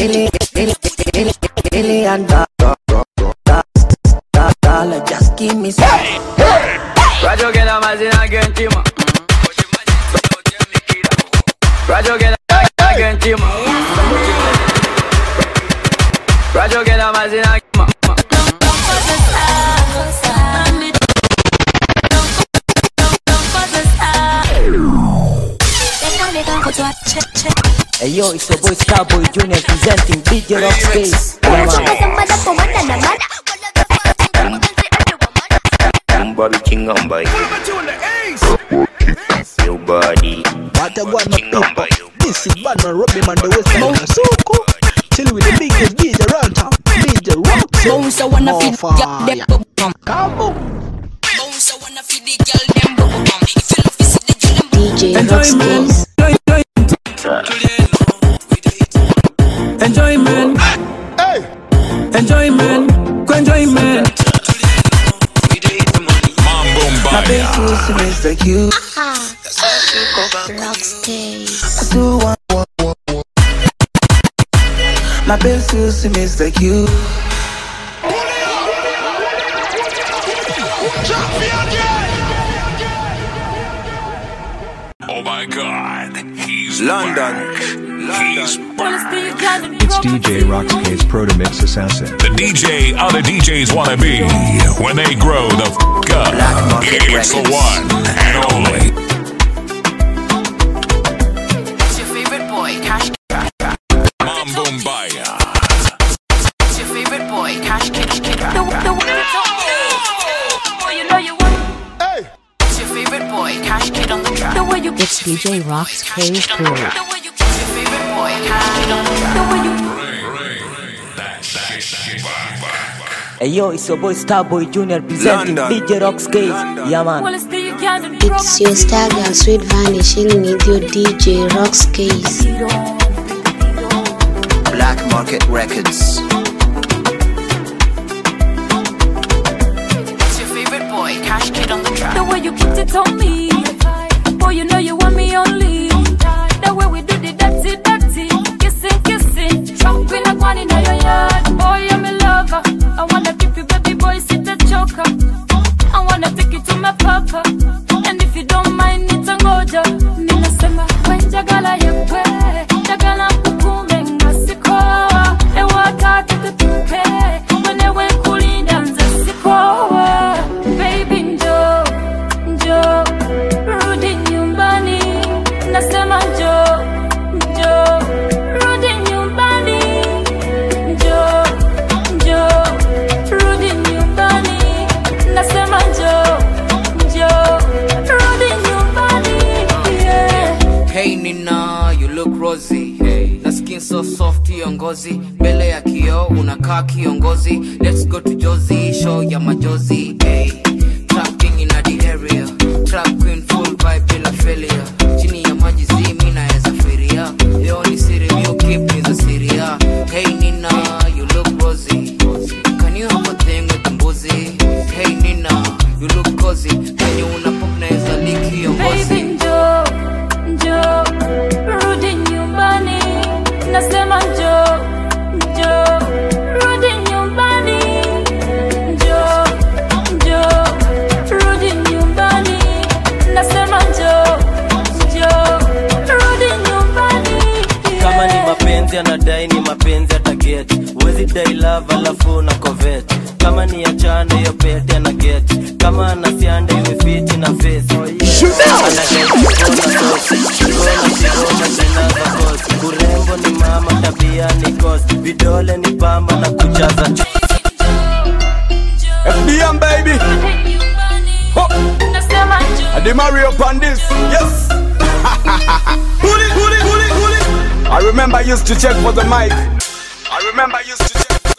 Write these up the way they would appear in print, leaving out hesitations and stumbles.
Alien dollar, just give me some. Rajo get a mazin again, Tima. Rajo get a again, Tima. Rajo get a mazin again. Hey yo, it's your boy Starboy Jr. presenting DJ Rock Space. Bobby King on by your body. What a one my people. This is Batman Robin man the West Side Suko. Chill with the biggest DJ around town. DJ Rock. Bounce I wanna feed them bum. Come on. Bounce I wanna feed the girl them bum. If you love this the girl them DJ Rock Space. Enjoyment, hey, enjoyment, enjoyment. My baby is like you. Rock Space. I do want. My baby is like you. Oh my God, he's London. He's It's DJ Rockspace Proto Mix Assassin. the DJ other DJs wanna be when they grow the f*** up. It's the one and only. It's your favorite boy, Cash Mambumbaya. It's your favorite boy, Cash Kid. Boy, you know you want. Hey, It's your favorite boy, Cash Kid on the track. The way you It's DJ Rock's Cave Crew. The way you it's your favorite boy, Cash Kid on the track. The way you Hey yo, it's your boy Starboy Jr. presenting London. DJ Rock Space. Yeah man. well, it's the you can't It's your star girl Sweet Vanny chilling with your DJ Rock's Case. Black Market Records. It's your favorite boy, Cash Kid on the track. The way you put it on me, boy, you know you want me only. The way we do the dirty, kissing, jumping like one in your yard. Boy, I'm a lover. I wanna keep you, baby boy, sit a choker. I wanna take you to my papa, and if you don't mind, it's a goja. Mina sema, when jagala yekwe, jagala kukume ngasiko. Ewa tatu tutuke, mwenewe kulinda nzasiko. Baby njo, rudi nyumbani. Nasema njo, rudi nyumbani. Njo, rudi nyumbani. Nasema njo, rudi nyumbani. Yeah. Hey Nina, you look rosy. Hey, na skin so soft hiyo ngozi. Mbele ya kioo unakaa kiongozi. Let's go to Josie, show ya majozi. Hey, trap king in the area. Trap queen full vibe bila failure. Chini ya maji zimi naeza firia. Leo ni siri you keep me the Syria. Hey Nina, you look rosy. Can you have a thing with the mbuzi? Hey Nina, you look cozy. When you una pop naeza lick hiyo ngozi. Baby njo, rudi nyumbani. Nasema njo, rudi nyumbani. Njo, rudi nyumbani. Nasema njo, rudi nyumbani. Kama ni mapenzi anadai ni mapenzi ataget. Wezi dai love alafu na covet. Kama ni achane hiyo pete na get. Kama anasianda iwe fiti na face. Urembo ni mama, tabia ni cost. Vidole ni pamba na kujaza FBM baby. Oh, I did Mario upon this. Yes. Pull it. I remember I used to check for the mic. I remember I used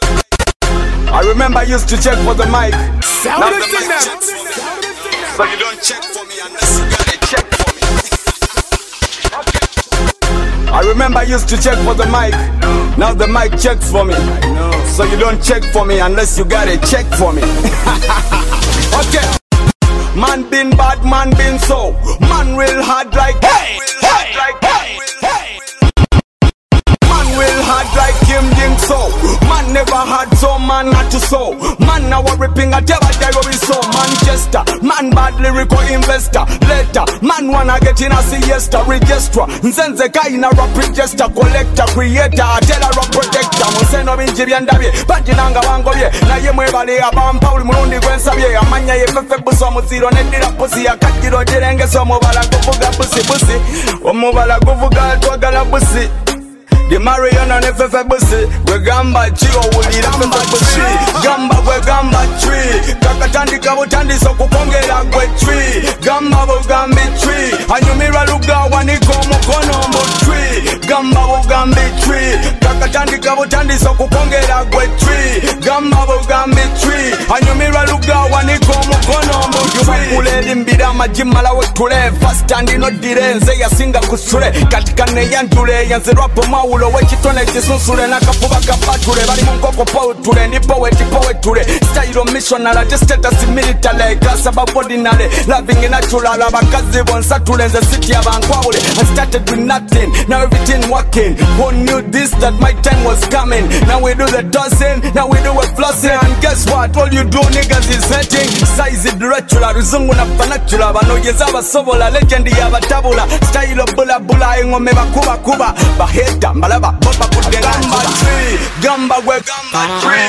to check for the mic. Now the mic checks for me. So you don't check for me unless you gotta check for me. I remember I used to check for the mic. Now the mic checks for me. So you don't check for me unless you gotta check for me. Okay. Man been bad, man been so. Man real hard like hey. Man real hard like him never had so man not to so. Man now a ripping a devil there we so Manchester. Man bad lyrical investor. Later, man wanna get in a siesta. Register, nzenze kaina rap register. Collector, creator, tell a rap protector. Museno binjiri andabye, bajinanga wangobye. Na ye mwebale abampa uli murundi gwensabye. Amanya ye fefe buso muziro nedira pusi. Akajiro jirenge so mubala kufuga pusi pusi. Omubala kufuga twagala pusi. The Mariana nefe busi. We gamba chio ulira fefe busi. Gamba we gamba tree. Kakatandi kabutandi so kukongera kwe tree. Gamba we gambi tree. Anyumira luga waniko mukono mbu tree. Gamba we gambi tree. Kakatandi kabutandi so kukongera kwe tree. Gamba we gambi tree. Anyumira luga waniko mukono mbu tree. Yubakule limbira majimala we tule. Fast and no dire nze ya singa kusure. Katika neyantule yanze rapo maulo wechitone chisunsule na kafuba kapatule. Bali mungoko poetule ni poetule. Style of missionary just status military. Class above ordinary. Loving natural abakazi bonsatule nze city abankwawule. I started with nothing, now everything working. Who knew this that my time was coming? Now we do the tossing, now we do a flossing. And guess what? All you do niggas is hating. Size it natural, ruzungu na fanatula. Banogeza basobola, legend ya batabula. Style of bula bula, ingome bakuba kuba. Baheta, malaba, boba kude gamba tree. Gamba we gamba tree.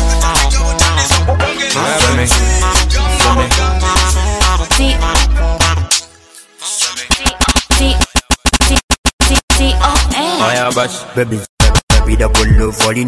Baby, double love falling.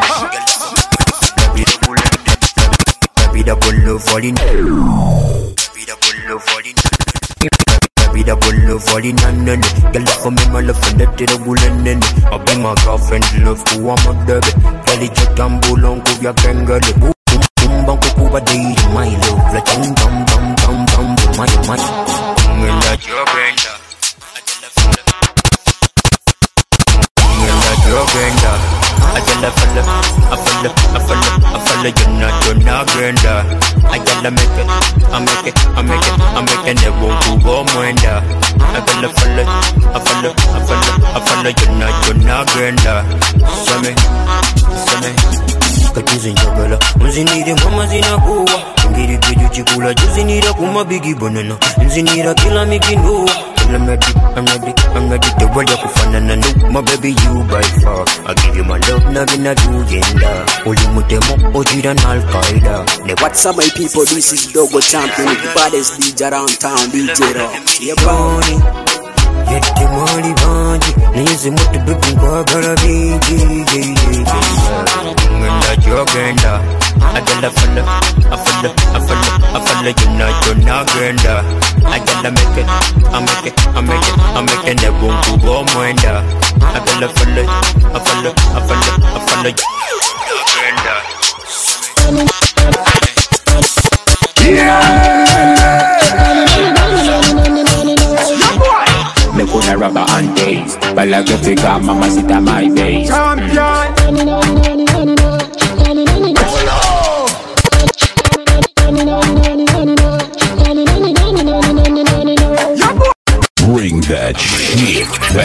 Baby, double love falling. Baby, double love falling. Baby, double love falling. Girl, for me, my love, and that double and I'll be my girlfriend, love, who I'm a baby. Girl, it's a tumble on, go your kangaroo. Boom, boom, boom, kuba day, my love. Like, bum, bum, bum, bum, bum, my. When that your brenda. Your brenda, I tell a fella, you're not brenda. I tell a make it, I'm making it won't go mwenda. I tell a fella, you're not brenda. Some katuzi njagala, nzinire mama zinakuwa. Ngiri keju chikula, juzinira kuma bigi banana. Nzinira kila mikindo. I'm ready to roll up kufanana no, my baby you by far. I give you my love, nothing I do gender. Only mutemo, ojira na Al-Qaeda. What's up my people, this is Dogo Champion with the baddest DJ around town, DJ Rock. Yeah, Bonnie. Get the money, Bonnie. Lazy mutu baby, go gotta be, when that your gender. I tell a fella, you're not brenda. I gotta make it, I'm making it won't go mwenda. I tell a fella, Me coulda rubber and days, but like if you got mama sit at my base. Champion. Bring that shit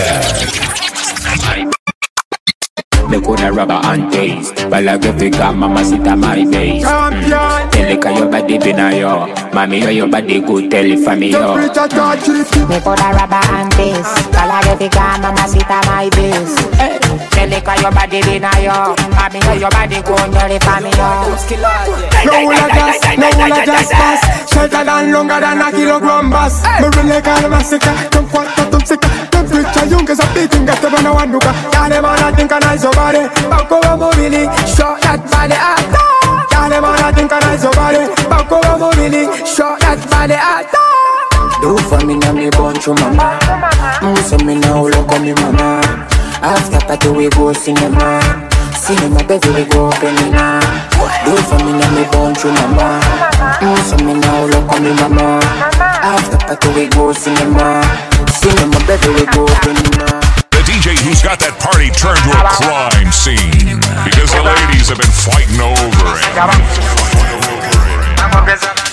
back. Me coulda rubber and taste, but like if you got mama sit at my base. Champion. Tell your body been a yo, mommy your body good, tell it for me yo. Me coulda rubber and taste, but like if you got mama sit at my base. Tell your body been a yo, mommy your body good, tell it for me yo. No will just pass, shorter than longer than a kilogram bass. Me really call massacre, don't want to toxic. Temperature young as a beating, got to run a one look. Y'all them all think I nice your body, back over mobility, show that body out. Y'all them all think I nice your body, back over mobility, show that body out. Do for me now me born to mama. So me now look on me mama. After party we go cinema. Cinema baby we go penina. Do for me now me born to mama. So me now look on me mama. After party we go cinema. Cinema baby we go penina. The DJ who's got that party turned to a crime scene because the ladies have been fighting over it.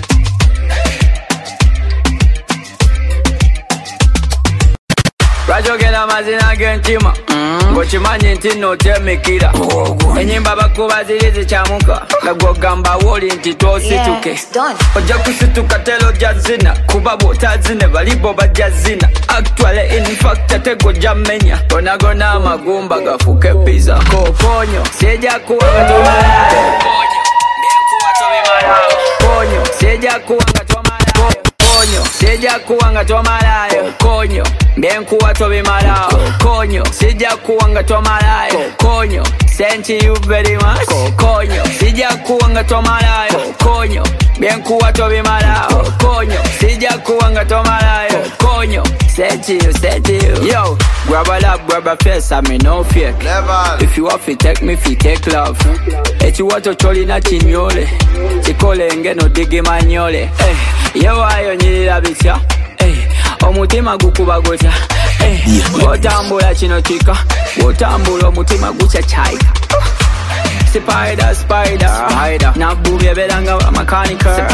Raja byentima ngokimanyi nti notemekira enyimba bakuba ziri zikyamuka nagwogamba woli nti tosituke ojja kusituka telo jazina kuba bwotazine balibo bajazina actually in fact tegojja mmenya gonagona amagumba gafuke pizza kokonyo sieja kuwanga tomalayo konyo sieja kuwanga tomalayo konyo sieja kuwanga tomalayo konyo mbenkuwa tobimalayo konyo sija kuwanga tomalayo konyo thank you very much konyo sija kuwanga tomalayo konyo mbenkuwa tobimalayo konyo sija kuwanga tomalayo konyo thank you yo grab a love grab a face I mean no fake never. If you want to take me fi take love eti wato choli na chinyole chikole ngeno digi manyole yo ayo nyirira bitya omutima gukuba gotya otambula kino kika otambula omutima gucha chaika spider nabubye beranga makanika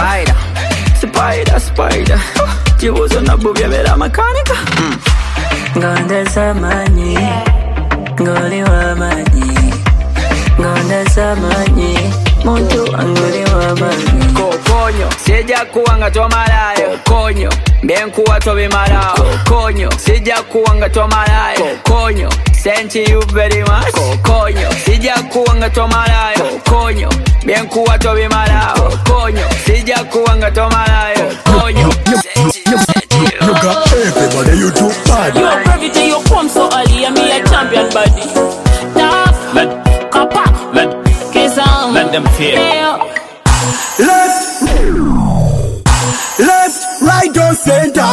spider kibuzo nabubye bera makanika ngonde samanyi ngoli wa maji ngonde samanyi muntu angoli wa maji kokonyo sija kuwanga tomalayo konyo mbenkuwa tobimalayo konyo sija kuwanga tomalayo konyo thank you very much konyo sija kuwanga tomalayo konyo mbenkuwa tobimalayo konyo sija kuwanga tomalayo konyo you got everybody you too bad you are privy to your come so early and me a champion body tough kappa kesa let them feel left, right, or center.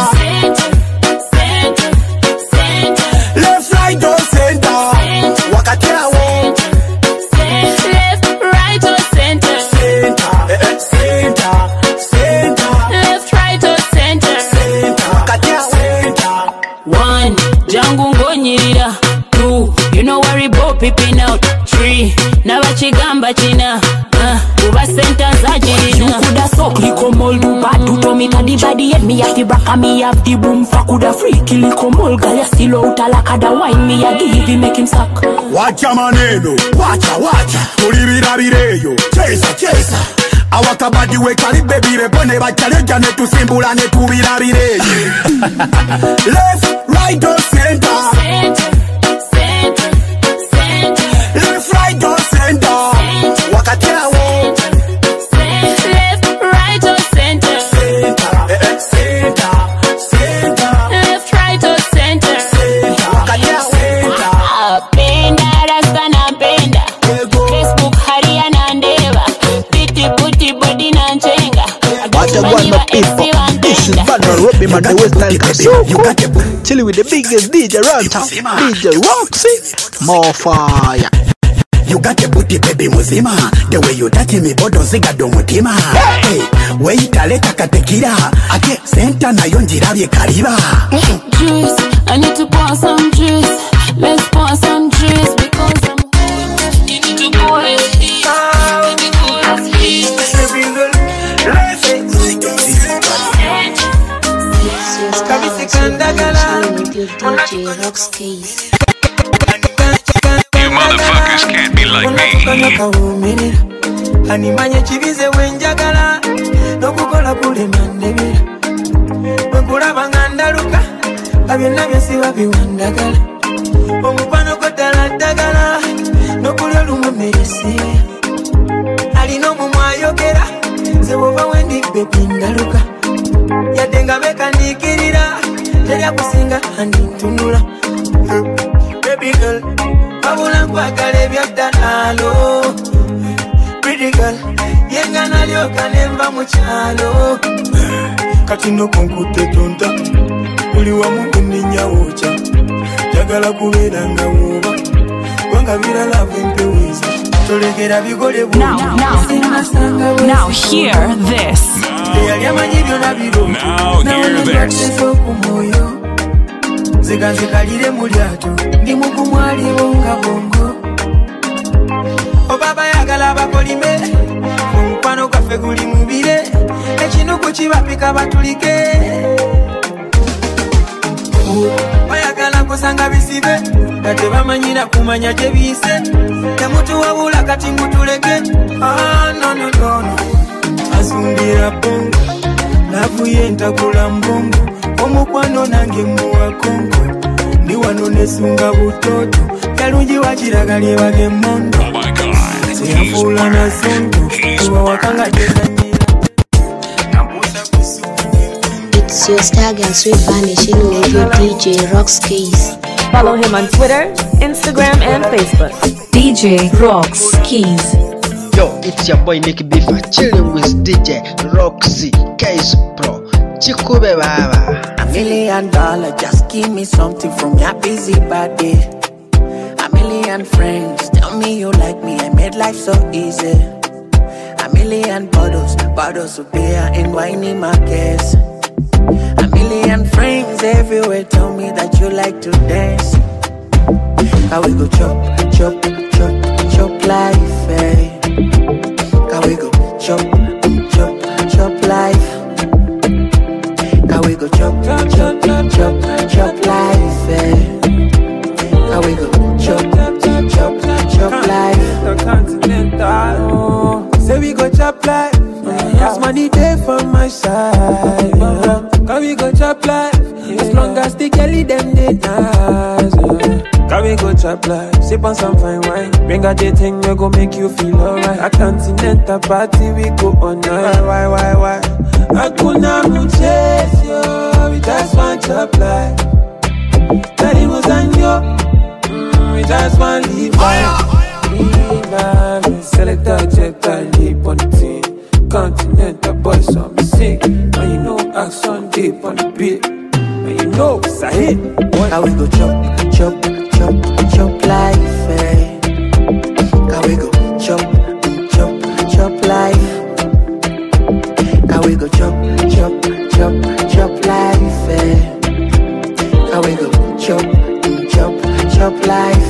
Left, right, or center. Wakatia wo. Left, right, or center. Center. Left, right, or center. Wakatia center. 1, jangu ngonyirira. 2, you know worry about peeping out. 3, nabachigamba china. Uba center zajirina. You coulda suck liko mol do bad. Do to me the body yet me have the back and me have the boom. Fa coulda freaky liko mol. Girl you still out like a da wine me a give him make him suck. Wacha maneno, wacha. Tulibira bireyo, chesa. Awakabadi we karibe bire bone bachale jane tusimbula ne tubira bireyo. Left, right or center. Left, right or center. Wakatia wo. Left, right or center. Center. Left, right or center. Wakatia center. Penda rasta na penda. Facebook haria na ndeva. Piti body na nchenga. Watagwan my people. This is Batman Robbie man the West Nile Kasoko. Chilling with the biggest DJ around town, DJ Roxy. More fire. You got a booty baby muzima. The way you touch me bodo ziga do mutima. Hey, wait aleta katekira. Ake center na yonjira bye kariba. Juice, I need to pour some juice. Let's pour some juice because I'm hooked. You need to pour it. DJ Rox Case. You motherfuckers can't be like me. Animanye chibize wenjagala nokukola kule mandebera wekulaba ngandaluka abyonna byesiba biwandagala omupano kodala ddagala nokulya olumu meresi alina omumwa ayogera zebova wendi bebindaluka yadde nga bekandikirira terya kusinga andintunula baby girl wabula nkwagala ebyaddalaalo pretty girl yenga nalyoka nemba mu kyalo kati nokonkutte tonta uli wamu kuninyawoca jagala kubeera nga woba wanga biralavu empeweza tolekera bigole Now hear this. eyali amanyi byona birooto nawenagatesa okumwoyo ziganzikalire mu lyato ndi mugumwaliwo nga bongo obaba yagala abakolime omukwano gwaffe guli mubire ekinuku kibapika batulike bayagala basanga bisibe kate bamanyira kumanya gye biyise temutuwabula kati mutuleke no asumbira bongo navuye ntakula mbongo omukwano nange muwa kongo ndi wano nesunga butoto yalungi wakiragali bage mondo seyafuula na songo kuba wakanga gyezanyira. It's your stag and sweet vanishing with your DJ Rox Keys. Follow him on Twitter, Instagram, and Facebook. DJ Rox Keys. Yo, it's your boy Nicky Bifa chilling with DJ Roxy Keys Pro. Chikube baba. $1 million, just give me something from your busy body. 1 million friends, tell me you like me, I made life so easy. 1 million bottles of beer in whiny markets. 1 million friends everywhere tell me that you like to dance. Can we go chop life, eh? Can we go chop life? Can we go chop life, eh? Can we go chop life? The continental, say we go chop life. Cause money there for my side. Can we go chop life? As long as the girlie them they dance. Can we go chop life? Sip on some fine wine. Bring out the thing we go make you feel alright. A continental party we go on night. Why? Hakuna mchezo, we just want chop life. Tari muzanyo, we just want live life. Select a jet, I leap on the team. Continental boys, so I'm sick. And you know action deep on the beat. And you know it's a hit. Can we go chop life, eh? Can we go chop life? Can we go chop life, eh? Can we go chop life?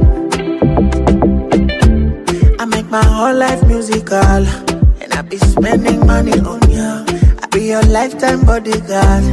I make my whole life musical, and I be spending money on you. I be your lifetime bodyguard.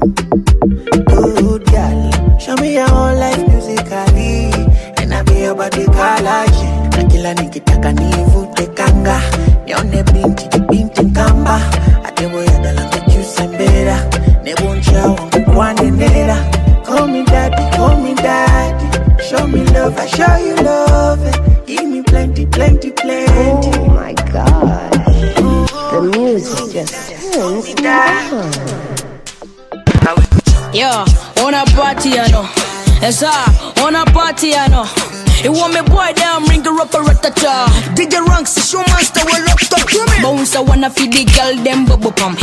Good girl, show me your whole life musically, and I be your bodyguard. Na kila nikitaka nivute kanga, nione binti kamba, atebo ya dalanga chusembera, neboncha wangu kwanenera. Call me daddy, show me love, I show you love. Give me plenty. Oh my God, the music just turns me on. Yo, wanna party, I know. Yes, I wanna party, I know. You want me boy down, ring her up a ratata. DJ Ranks, the show master will look up to me. Bounce, I wanna feed the girl, them bubble pump.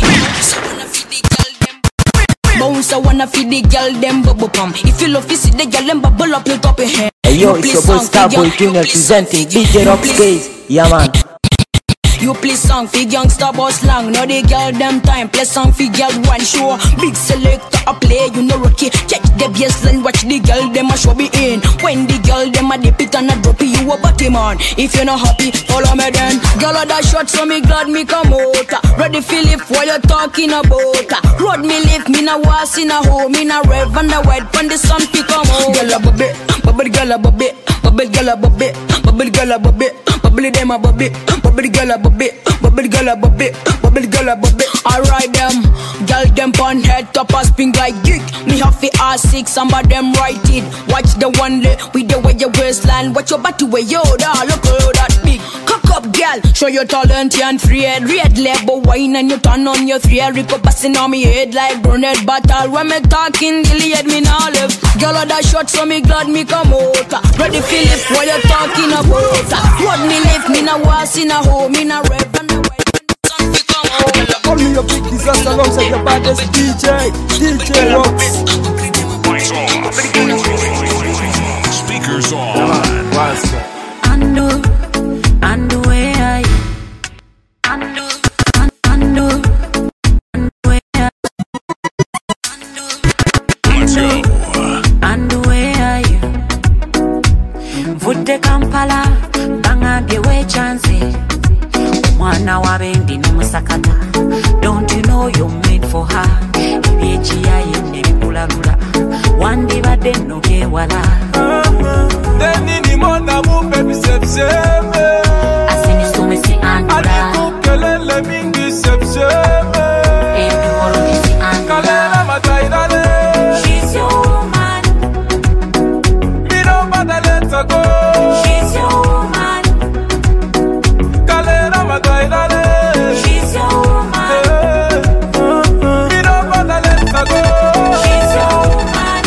Bounce, I wanna feed the girl, them bubble pump. If you love to see the girl, them bubble up your top of your head. Hey yo, it's your boy Starboy Junior presenting DJ Rox Keys. Yeah man. You play song for youngster boss long. Now the girl them time. Play song for girl one show. Big selector a play, you know rookie. Check the baseline, watch the girl them a show be in. When the girl them a dip it and a drop it, you a body man. If you're not happy, follow me then. Girl a that shot, so me glad me come out. Ready for lift while you talking about. Road me lift, me na was in a home, me na rev and the white when the sun fi come out. Girl a bubble, girl a bubble, girl a bubble, girl a bubble, them a bubble, girl a bubble, girl a bubble. Alright them, girl them pon head top a spin like geek. Me have fi R6, some of them write it. Watch the one day with the way your waistline. Watch your body way yo da, look how that big. Cock up girl, show your talent and free head. Red label wine and you turn on your three head. Rico passing on me head like brunette battle. When me talking, dilly head me now left. Girl of that shot, so me glad me come out. Ready for lift while you talking about. What me lift, me na was in a home, me na rev and the white when the sun fi come out. Call me your big disaster alongside the baddest DJ Rox. Speakers on. Ando where are you? Ando where are you? Let's go. Ando where are you? Vute Kampala, banga biwe chance. Mwana wa bendi numusakata. Don't you know you're made for her? Ibiechi ya yende bula bula. Wandi bade noge sepseme. Asini sume si andura. Aliku kelele mingi sepseme. Edu oro si andura. Kalena mataidale. She's your woman. Me don't bother let her go. She's your woman. Kalena mataidale. She's your woman. Me don't bother let her go. She's your woman.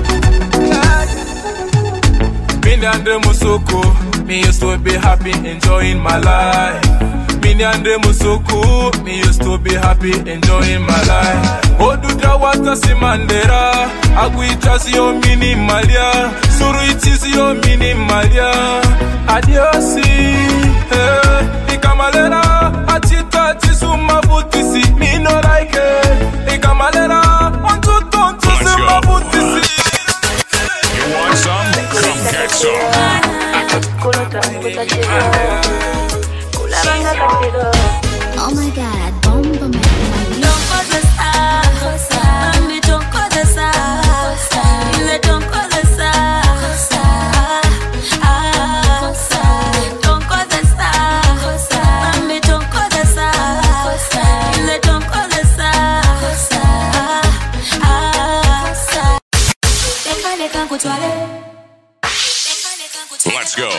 Me and the Musoko, me used to be happy, enjoying my life. Me and the Musoko, me used to be happy, enjoying my life. Oduda wata simandera, aguitas yo minimalia, suruitis yo minimalia. Adiosi, ikamalera, atita tisuma butisi, me no like it. Ikamalera, on to suma butisi. You want some? Come get some. Oh my God, bomba me. Don't call the star, mami, don't call the star. Ile don't call the star. Don't call the star, mami, don't call the star. Ile don't call the star. Let's go.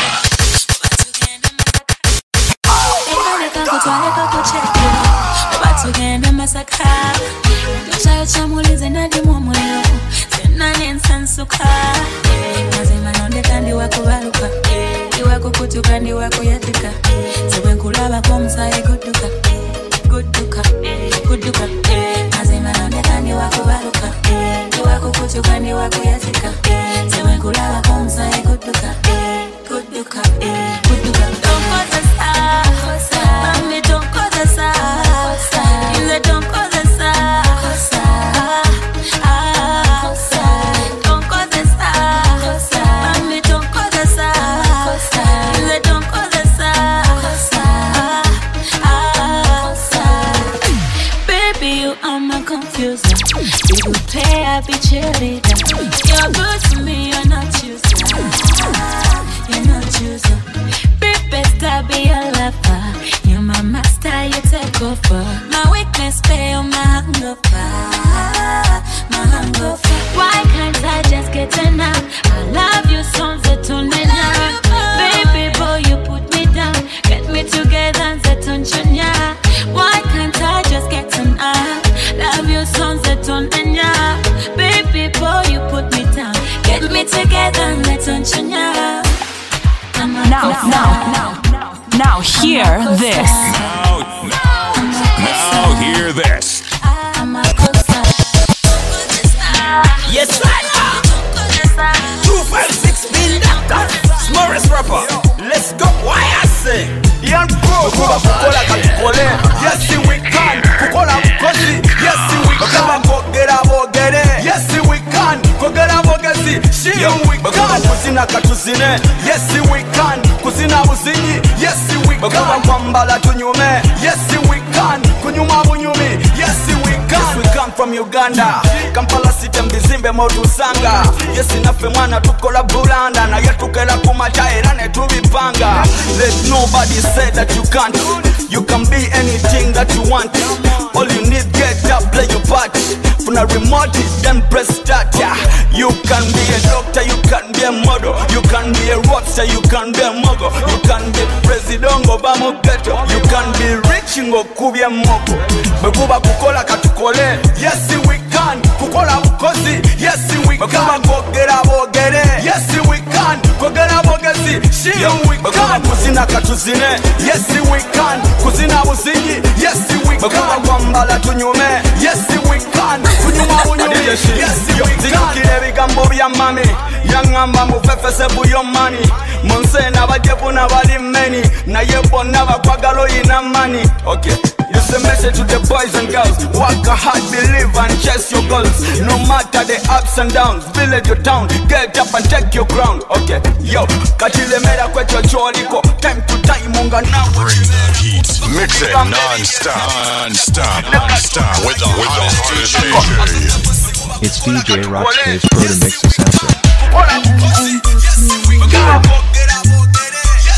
Tugenda masaka Chayo chamulize nadi mwamoyo Tena nensansuka Nazima nonde kandi wako baluka Iwako kutu kandi wako yatika Sewe nkulaba kwa msae kuduka Kuduka, kuduka Nazima nonde kandi wako baluka Iwako kutu kandi wako yatika Sewe nkulaba kwa msae kuduka Kuduka, kuduka Don't call the star Mami don't call the star don't call the star. Don't call the star. Mami, don't call the star. Don't call the star. Baby, you are my confuser. You will play, I be cheerleader. You're good to me, you're not user. You're not user. Baby, star, be a lover. You're my master, you take over. My weakness, pay on my hangover. My hangover. Why can't I just get enough? I love you, songs that don't enough. Baby boy, you put me down. Get me together, that don't change. Why can't I just get enough? Love you, songs that don't enough. Baby boy, you put me down. Get me together, that don't change. Now hear this. Now hear this. Yes, sir. 256 Bill Doctor, Smurfs rapper. Let's go. Why I say? Young Pro, kukola katukole. Yes, we can. Kukola mkosi. Yes, we can. Kogera bogere. Yes, we can. Kogera bogezi. Shiyo we can. Kusina katusine. Yes, we can. Kusina businyi. Yes, we can. Kwambala tunyume. Yes, we can. Kunyuma bunyumi. Yes, we can. Yes, we come from Uganda. Kampala City Mzimbe Motusanga. Yes, nafe mwana tukola Bulanda. Na yetukela kumachaira netubipanga. Let nobody say that you can't. You can be anything that you want. All you need, get up, play your part. From a remote, then press start. Yeah. You can be a doctor, you can be a model. You can be a rockstar, you can be a mogul. You can be president Obama Ghetto. You can be rich in Okubia Moko. Bekuba kukola katukole. Yes, we can. Kukola bukosi. Yes, we can. Bekuba kogera bogere. Yes, we can. Kogera bogesi. Shiyo we can. Kusina katuzine. Yes, we can. Kusina busingi. Yes, we can. Bekuba kwambala tunyume. Yes, we can. Kunyuma bunyumi. Yes, we can. Zikukire bigambo bya mami. Yangamba mufefese buyo mani. Monse na bajepu na balimeni. Na yebo na bakwagalo ina mani. Okay. It's a message to the boys and girls. Work hard, believe and chase your goals. No matter the ups and downs, village or town, get up and take your crown. Okay, yo, katile mera kwecho choliko. Time to time, unga now. Bring the heat. Mix it non-stop. Non-stop. With the hottest DJ. It's DJ Rockspace Proto Mix Assassin.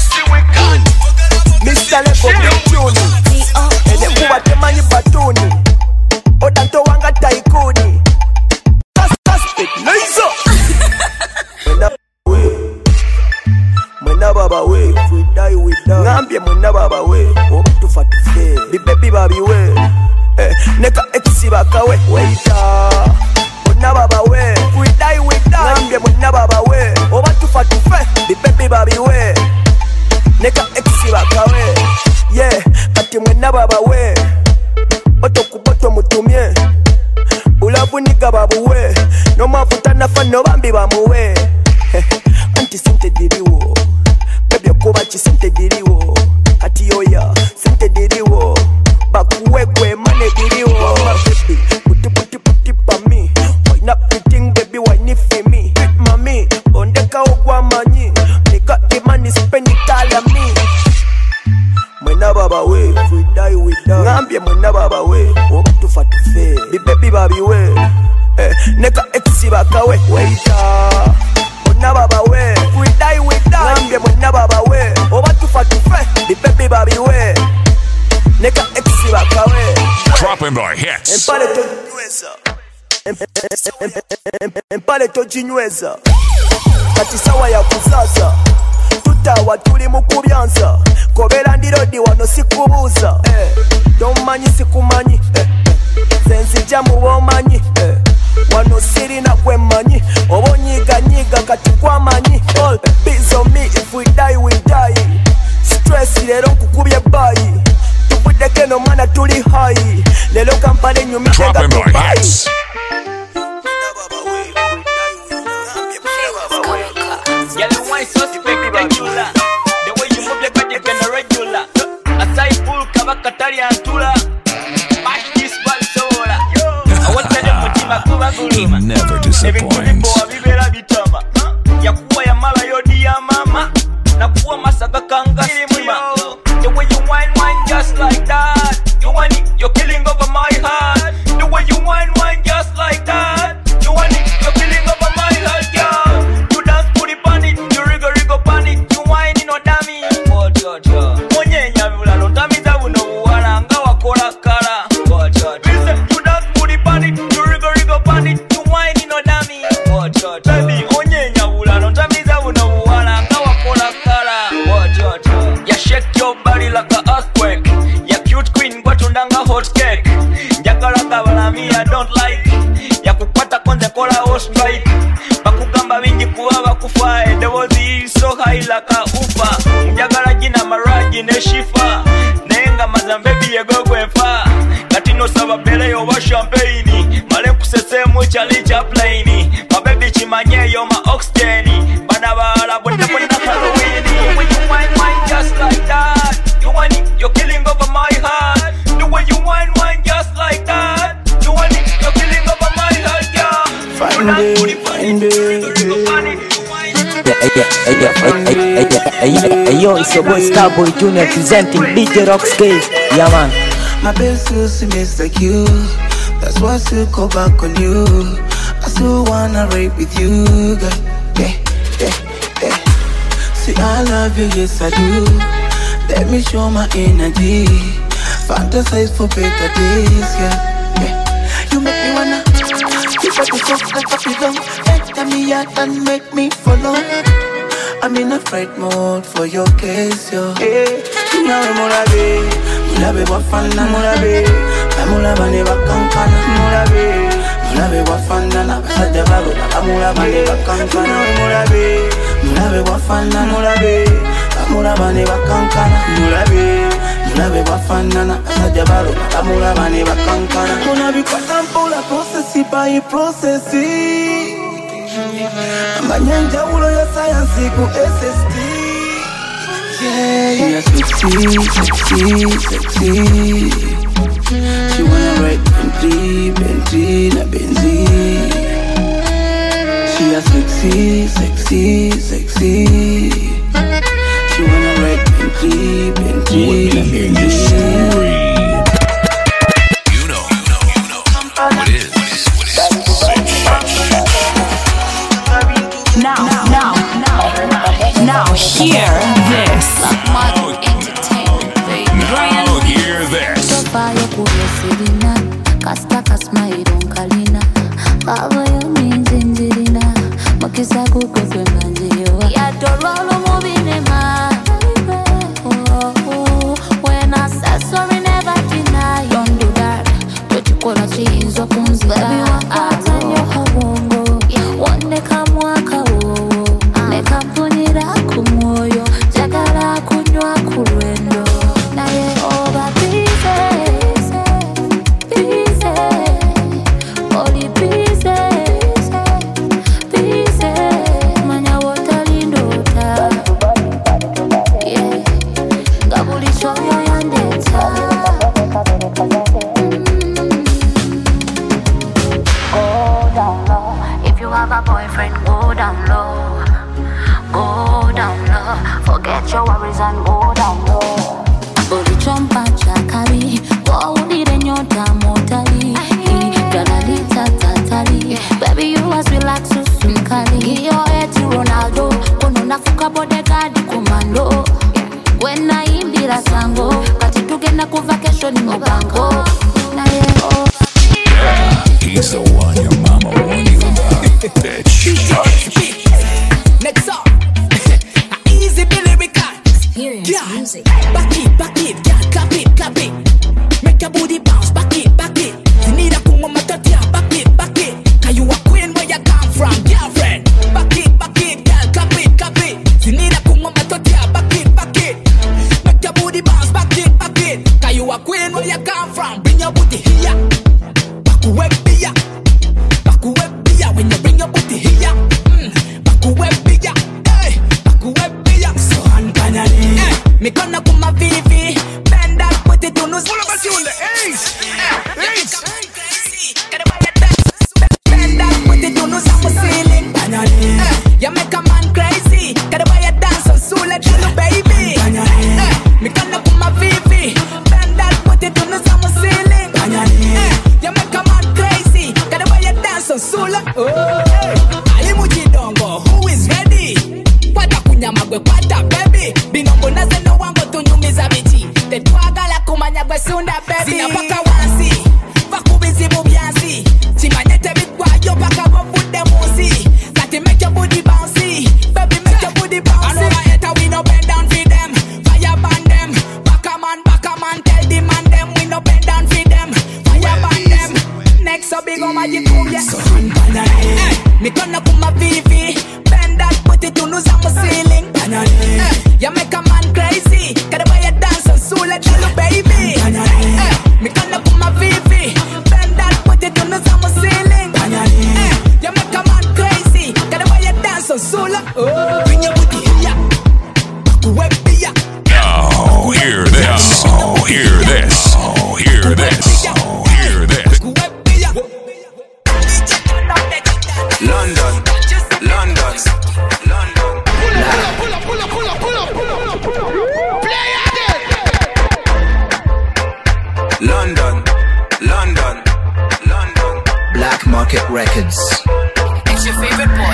we die. Ngambye mwena baba we, obatufa tufe. Bi baby babi we, neka exi bakawe. Waita, mwena baba we, we die we die. Ngambye mwena baba we, obatufa tufe. Bi baby babi we, neka exi bakawe. Yeah, kati mwena baba we, oto kuboto mutumye. Ulavu niga babuwe, no mafuta nafa no bambi bamuwe. Anti sente diriwo, baby okuba chisente diriwo. Ati yoya, sente diriwo, bakuwe kwe mane diriwo. Baby, puti puti pa me. Why not pretend baby, why need for me? Mami, ondeka ogwa manyi. Me got the money, spend it all on me. Mwena baba we, we die we die. Ngambye mwena baba we, obatufa tufe. Bi baby babi we, neka exi bakawe. Waita, mwena baba we, we die we die. Ngambye mwena baba we, obatufa tufe. Bi baby babi we, neka exi bakawe. Dropping the hits. Empale to jinyweza, empale to jinyweza. Kati sawa ya kuzaza, tutawa tuli mukubyanza. Kobera ndirodi wano sikubuza. Domanyi sikumanyi, senzija mubomanyi. Wano siri na kwemanyi, obonyiga nyiga kati kwamanyi. All biz on me, if we die we die. Stress lero nkukubye bayi. Tupudeke no mana tuli high. Lelo kampale nyumi tenga kubai. Yellow wine sauce, baby regular. The way you move like a can regular. Aside full kabakatari antula. Mash this ball sola. I want to tell you mutima kuba guluma. Never disappoints. Vibera bitama. Yakuwa ya mala yodi ya mama. Nakuwa masaka kanga simima. The way you wine just like that. You want it, you're killing over my heart. The way you wine just like that. You want it, you're killing over my heart, girl. You dance to the panic, you rigo panic. You wine in a dummy. Monye nyamula no tamiza uno uwaranga wakola kala. Listen, you dance to the panic, you rigo panic. You wine in a dummy. Baby, onye nyamula no tamiza uno uwaranga wakola kala. You shake your body like a earthquake. You cute queen, but undanga hot cake. Jakaranga balami, I don't like. Yakupata konde kola ho strike. Bakugamba bingi kuwa bakufae. The was so high like a ufa. Njagala jina maraji ne shifa. Nenga mazambe biye gogwefa. Katino saba bele yo wa champagne. Male kusese mu chali chaplaini. My baby chimanye yo ma oxygen. Bana bala bonda Halloween. When you wine just like that. You want it, you're killing over my heart. The way you wine just like that. You want it, you're killing over my heart, yeah. Find Hey yo, it's your boy Starboy Junior presenting DJ Rocks Case. Yeah man. My best still seems like you. That's why I still go back on you. I still wanna rape with you, girl. Yeah. See, I love you, yes I do. Let me show my energy. Fantasize for better days, yeah. You make me wanna keep up the soft like a pillow. Enter me out and make me follow. I'm in a fright mode for your case, yo. Hey, mulabe wafana mulabe, mulabe bakankana mulabe wafana na basaja babo, mulabe bakankana mulabe wafana mulabe bakankana mulabe wafana na basaja babo, mulabe bakankana. Mulabe kwa tampo la processi. Manyanja ulo ya science ku SST. Yeah, sexy. She wanna ride Bentley na Benzi. She a sexy. She wanna ride Bentley na Benzi. Now hear this. Now hear this. Kasta kasma iron kalina. Baba yo minzinjirina. Makisa kukwe mbanjirina. kurwendo naye oba bize bize oli bize bize manya wotalindota yeah ngabuli choyo yandeta go down low if you have a boyfriend go down low. Go down low, forget your worries and go down low. Body chompa chakari, go udire nyota motali. Galalita tatali, baby you as relax usunkali. Giyo eti Ronaldo, kono nafuka bodyguard commando. When I imbira sango, kati tugenda ku vacation mubango. Naye oh. He's the one your mama warned you about. Bitch. Next up. Easy Billy Rican. Yeah. Music. Back it, yeah, clap it. Make your booty bounce, back it. You need a kuma matatia, back it. Cause you a queen where you come from, girlfriend. Back it, girl, clap it. You need a kuma matatia, back it. Make your booty bounce, back it. Cause you a queen where you come from. Bring your booty here. Back away, beer. When you bring your booty here. Back away, beer. Hey, back away, beer. So unbanally. Me gonna come my VV. Bend that, put it on us. All of us you on the ace. Bend that, put it on us. I'm a ceiling. Banally. You make a man crazy. Gotta buy a dance on soul like you baby. Banally. Me gonna come my VV. Bend that, put it on us. I'm a ceiling. Banally. You make a man crazy. Gotta buy a dance on soul like Alimuji dongo, who is ready? Kwata kunyamagwe kwata baby. Binombo naze no wango tunyumiza biti. Tetwagala kumanya gwe sunda baby. Sina paka wansi, vakubizi mubyansi. Chimanyete bitwayo paka wafude musi. Kati make your booty bouncy, baby make your booty bouncy. I know I hate we no bend down for them. Fire ban them, back a man, tell the man them we no bend down for them. Fire ban them, next up big on magic boom yeah. So me gonna put my VV. Bend that, put it on us, I'm a ceiling. You make a man crazy. Gotta buy a dance on soul like you baby. Me gonna put my VV. Bend that, put it on us, I'm a ceiling. You make a man crazy. Gotta buy a dance on soul like bring your booty here. Back away, beer. Now hear this. Hear this. Hear this. Hear this. London. Black Market Records. It's your favorite boy,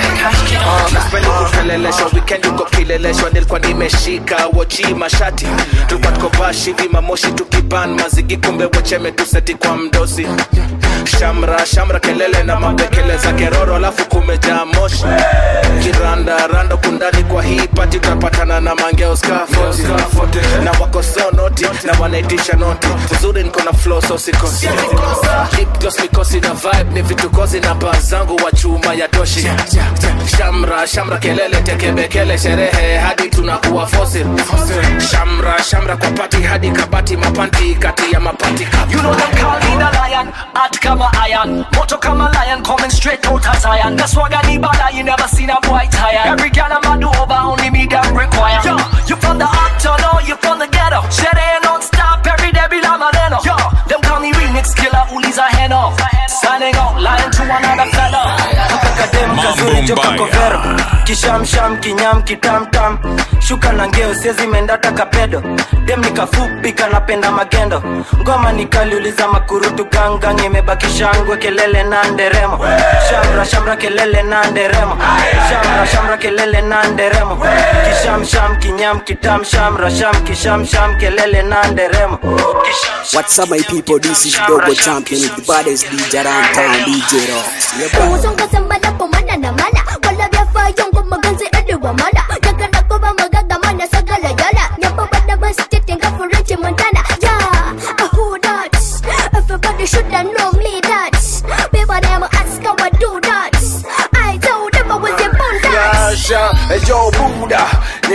Kelelesho weekend uko kilelesho nilikuwa nimeshika wochi mashati tulikuwa tuko bashi vima moshi tukiban mazigi kumbe wecheme tuseti kwa mdosi shamra kelele na mapekele za keroro alafu kumejaa moshi kiranda kundani kwa hii party utapatana na mangeo scaffold na wako so noti na wanaitisha noti uzuri niko na flow so sikosi lip gloss mikosi na vibe ni vitu kozi na baa zangu wa chuma ya toshi shamra kelele tekebekele sherehe hadi tunakuwa fossil shamra kwa party hadi kabati mapanti kati ya mapati you know them call me the lion hot kama iron moto kama lion coming straight out of Zion that's why I need bada you never seen a boy tired every girl I'm a do over only me them require yo you from the octo no you from the ghetto sherehe non-stop every day bila maneno yo them call me remix killer uliza heno signing out lying to another fella kakadem kazuri joka kovero kishamsham kinyam kitamtam shuka na ngeo siezi mendata kapedo dem nikafupi kanapenda magendo ngoma nikaliuliza makurutu gangang imebakisha ngwe kelele na nderemo shamra kelele na nderemo shamra kelele na nderemo kishamsham kinyam kitam shamra kishamsham kelele na nderemo What's up my people, this is Dogo Champion with the baddest DJ around town, DJ Rocks. Usonga sambada pomana na mana wala vya fayongo maganzi edewa mana Yakana koba magaga mana sagala yala Nyapa bada basi tetenga for Richie Montana Yeah, who that? Everybody should know me that People them ask how I do that I told them I was a bond that Ejo Buddha nimekuwa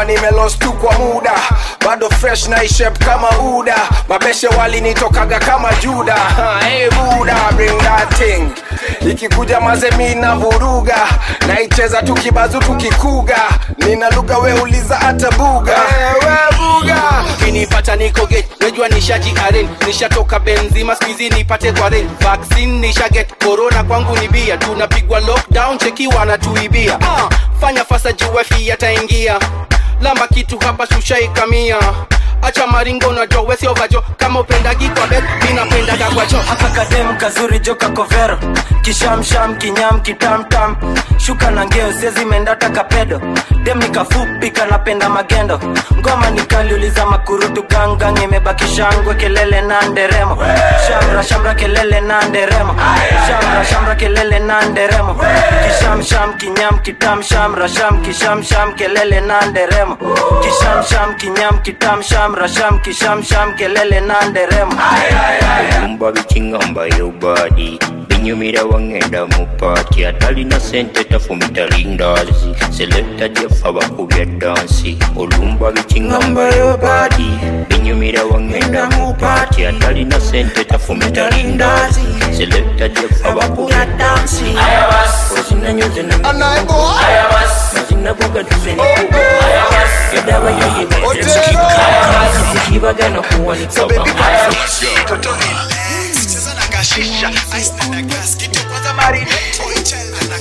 nilikuwa nimelost tu kwa muda, bado fresh na shape kama Uda. Mabeshe walinitokaga kama Juda. Hey Buda, bring that thing. Ikikuja mazemi na vuruga, naicheza tukibazu tukikuga. Nina lugha we uliza hata buga. We buga. Kinipata niko gate, wejua nishaji arrange. Nishatoka Benzima, squeezy nipate kwa rain. Vaccine nisha get, corona kwangu ni bia. Tunapigwa lockdown, cheki wanatuibia. Fanya fasa juwefi yataingia. Lamba kitu hapa shusha ikamia. Acha maringo na jo, wesi ovajo. Kama upendagi kwa bed, minapenda kwa cho. Haka kadem kazuri joka kovero. Kishamsham, kinyam, kitamtam. Shuka na ngeo, sezi mendata kapedo. Dem nikafupi kanapenda magendo. Ngoma nikaliuliza makurutu gangang. Imebaki shangwe kelele na nderemo. Shamra shamra kelele na nderemo. Shamra shamra kelele na nderemo. Kishamsham, kinyam, kitam, shamra sham. Kishamsham kelele na nderemo. Kishamsham, kinyam, kitam, shamra sham. Kishamsham kelele na nderemo. Lumba bichingamba yo body. Binyumira wangenda mu party. Atali na sente tafumita lindazi. Selecta jefa bakubya dansi. Olumba bichingamba yo body. Binyumira wangenda mu party. Atali na sente tafumita lindazi. Selecta jefa bakubya dansi. Ayabas. Osina nyote na miko. Ayabas. Mazina boga tuzeni kubo. Ayabas. Yadawa yoye bete. Ayabas. Kibaga na kuwa ni kaba. Ayabas. Cheza na gashisha, ice na gas, kitu kwanza marinate, oichel na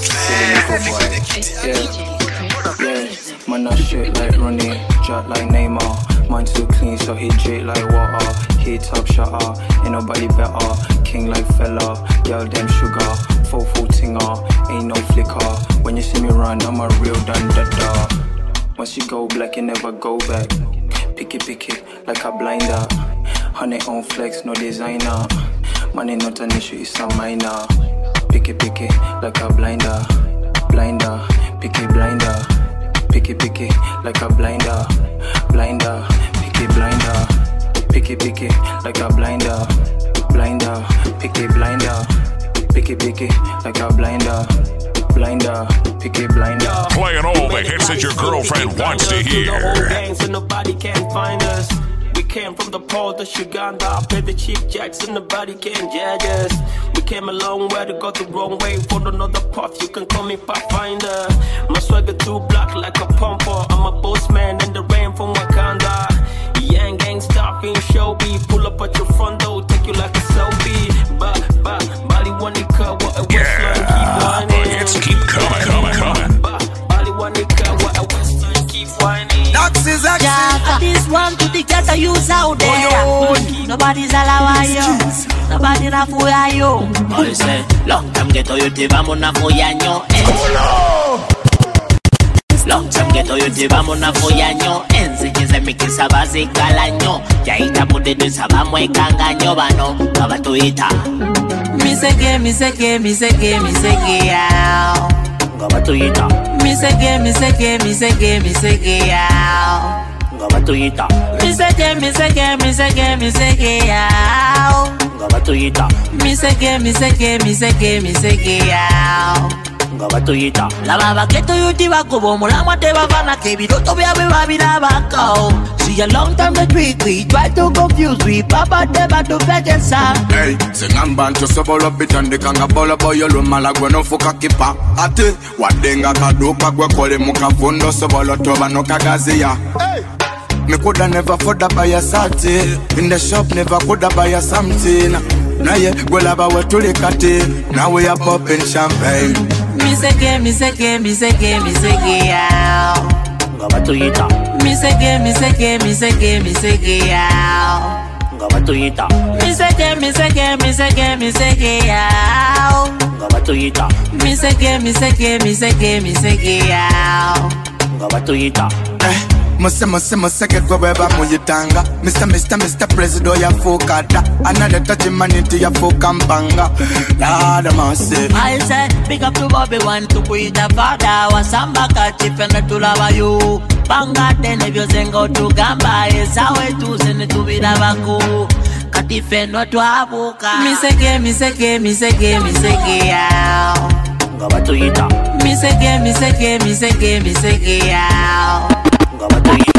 Man, I shit like Ronnie, shot like Neymar. Mine too clean, so he drip like water. He top shutter, ain't nobody better. King like fella, girl them sugar. Full tinger, ain't no flicker. When you see me run, I'm a real done. Once you go black, you never go back. Pick it, like a blinder. 100 on flex, no designer. Money not an issue, it's a minor. Pick it, like a blinder. Pick it, blinder. Pick it, like a blinder. Pick it, blinder. Pick it, like a blinder. Pick it, blinder. Pick it, like a blinder. Pick it, blinder. Playing all the hits that your girlfriend wants to hear. So nobody can find us. We came from the pole to Uganda. I paid the chief jacks and nobody can judge us. We came a long way to go the wrong way. For another path, you can call me Pathfinder. My swagger too black like a pumper. I'm a boss man in the rain from Wakanda. Young gang stopping show me. Pull up at your front door, take you like a selfie. Bali wanika, what a western keep whining. The hits keep coming. Bali wanika, what a western keep whining. Yeah, this one to the ghetto use out there. Nobody's allowed you. Nobody na fuya yo. All say, long time ghetto you te vamos na foyanyo. Long time ghetto you te vamos na foyanyo. Enseñese mi que sabazi calanyo. Ya ita pude de sabamo e cangaño bano. Kabatuita. Mi se que yao. Kabatuita. Mi se que yao. Kabatuita. Mi se que yao. Kabatuita. Mi se que yao. Kabatuita. La baba que tu yuti va como molama te va vana que viroto vea beba vida bacao. See a long time the we try to confuse we papa deba to vegensa. Hey, singamba nto sobolo bitande kanga bola boyo lumala gwe no fuka kipa. Ate wadenga kaduka gwe kole mukafundo sobolo toba no kagazia. Hey. Me coulda never afford buy a sati. In the shop never coulda buy a something. Now yeah, go laba we tulikati. Now we are popping champagne. Mi se que yao. Kabatuita. Mi se que yao. Kabatuita. Mi se que yao. Kabatuita. Mi se que yao. Kabatuita. Muse get go weba muyitanga. Mr. President ya fokada. Another touch humanity ya fokampanga. Lord mercy. I say big up to Bobby one to put the father. Wasamba kachifene tulava you. Panga tene vyo zengo tu gamba. Esawe tu sene tu vida baku. Katifeno tu abuka. Mi se que yao. Kabatuita. Mi se que yao. nga batuyita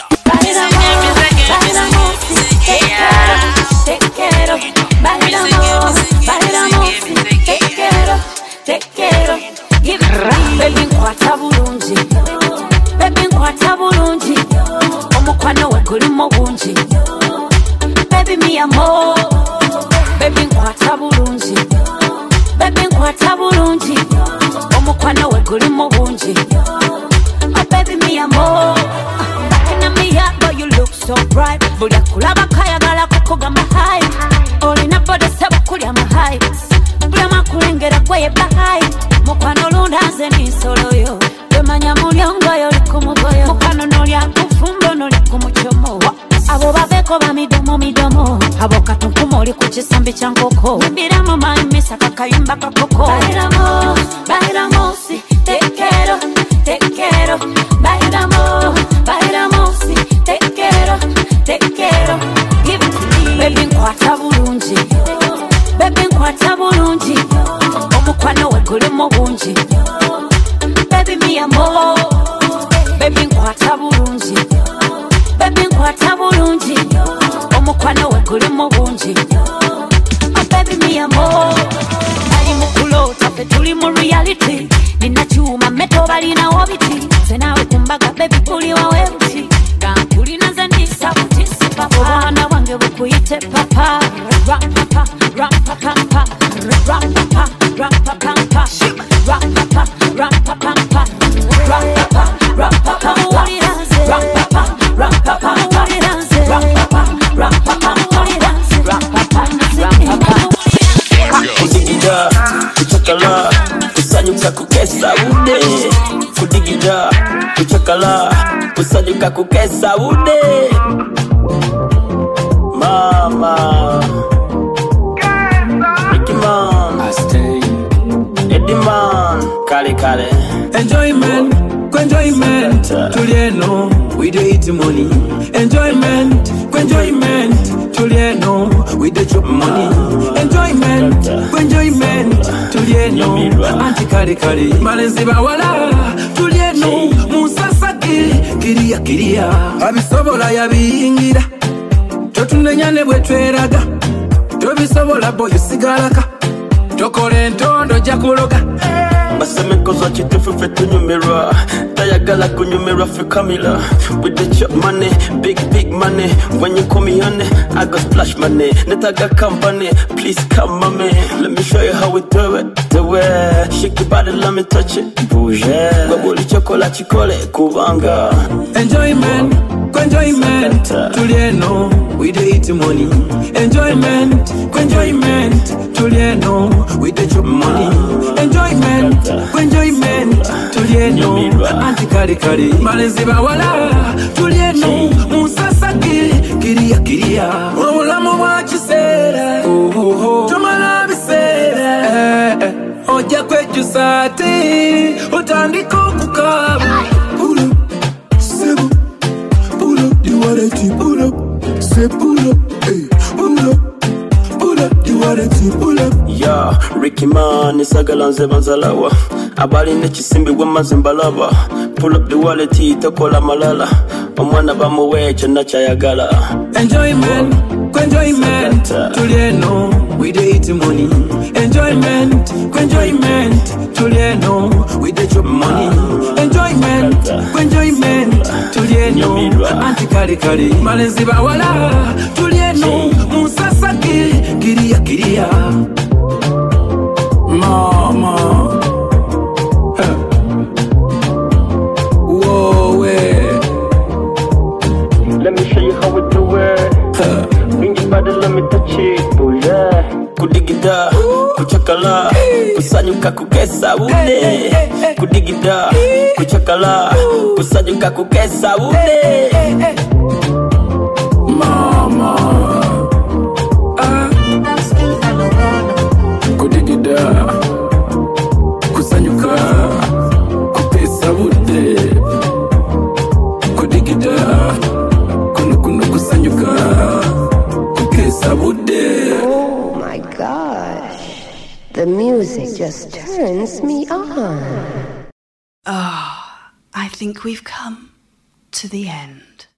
Baby nkwata bulungi Baby nkwata bulungi Omukwano we gulimu bungi Baby mi amor Baby nkwata bulungi Baby nkwata bulungi Omukwano we gulimu bungi Oh baby mi amor Backing at me up but you look so bright Buli akulaba kayagala kukugamba high Olina bode sebo kulya ma heights Buli makulengera gweye bahai Mukwano lundaze nisolo yo Bemanya mulyongo yo likumugoyo Mukwano nolya kufumbo noli kumuchomo Abo baveko ba midomo Abo katunkumo oli kuchisambi chankoko Mbira mama imisa kakayimba kakoko Bailamo, si te quiero Bailamo, si te quiero Give it to me Baby nkwata bulungi Baby nkwata bulungi Omukwano we gulimu bungi Baby mi amor Baby nkwata bulungi Baby nkwata bulungi Omukwano we gulimu bungi Oh baby mi amor Ali mukulota fe tuli mu reality Nina chuma meto balina wabiti Senawe kumbaga baby kuli wawe buti Gankuli naze ndisa butisi papa Obwana wange bukuyite papa Rap papa, rap papa, rap papa, rap papa, rap papa, rap papa, rap papa, rap papa, rap papa, rap papa, rap papa, Kudigida, kuchakala, kusanyuka kukesa ude. Kudigida, kuchakala, kusanyuka kukesa ude. Mama Ricky man, I stay Eddie man, kale Enjoyment, tulieno, we dey eat money. Enjoyment, tulieno, we dey chop money. Enjoyment, tulieno, anti kare malenzi bawala, tulieno, musasaki, kiria, abisobola yabingira, totunenyane bwetweraga, tobisobola boyo sigalaka, tokole entondo jakuloga. Basemekozo chitufu fe tunyumira Tayagala kunyumira fe Camila With the chop money, big money When you call me honey, I got splash money Netaga company, please come mommy Let me show you how we do it Shake your body, let me touch it Bouge Gwabuli chokola chikole kubanga Enjoyment, tulieno, we dey eat money. Enjoyment, tulieno, we dey chop money. Enjoyment, tulieno, anti kare malenzi bawala, tulieno, musasaki, kiria, obulamu bwa kiseera, tumala biseera, ojja kwekyusa ate, otandika okukaba. Pull up, say pull up, hey, pull up, you wanna pull up. Yeah, Ricky man, isagalanze banzalawa. Abali nechisimbi wamazimbalaba. Pull up the wallet, tokola malala. Omwana bamuweche na chayagala. Enjoyment, tulieno, we dey eat money. Enjoyment, tulieno, we dey chop money. Enjoyment, tulieno, anti kare malenzi bawala, tulieno, musasaki, kiria. Mama, whoa, let me show you how we do it. Bring your body, let me touch it. Bouge Kudigida, kuchakala, kusanyuka kukesa ude. Kudigida, kuchakala, kusanyuka kukesa ude. Mama, kudigida, kusanyuka kukesa ude. Kudigida, kuno kusanyuka kukesa ude. Oh my gosh, the music just turns me on. Oh, I think we've come. to the end.